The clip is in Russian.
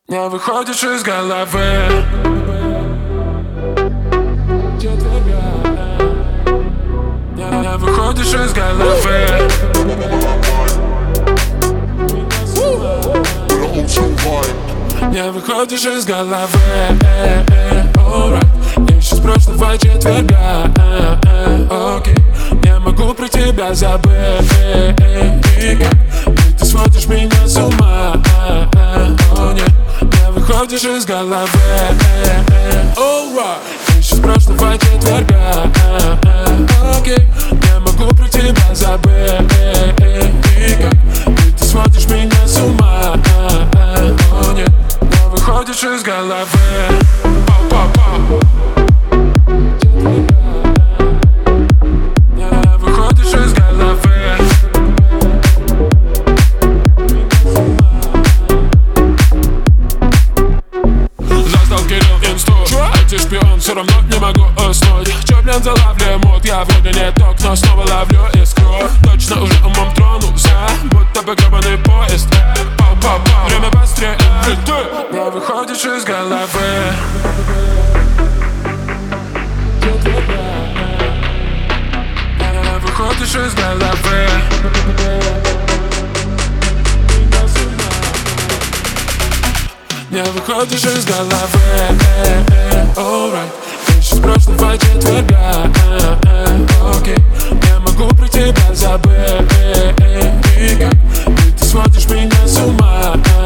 Не выходишь из головы. Не выходишь из головы. Не выходишь из головы. Alright. Я сейчас прошлого четверга. Окей. Не могу про тебя забыть. Никак. Ведь ты сводишь меня с ума. О, нет. Не выходишь из головы. Alright. Я сейчас прошлого четверга. Окей. Не могу про тебя забыть. Никак. Ведь ты сводишь меня с ума. О, нет. Не выходишь из головы. Не выходишь из головы. Застал Кирилл инсту. Антишпион, все равно не могу уснуть. Чё, блин, залавливаю мут? Я вроде не ток, но снова ловлю искру. Точно уже умом тронулся, будто бы гребаный поезд. Пау-пау-пау, время быстрее. Не выходишь из головы. Не выходишь из головы. Не выходишь из головы. Alright. Ты сейчас прошлого четверга. Окей. Не могу про тебя забыть. Никак. Ведь ты сводишь меня с ума.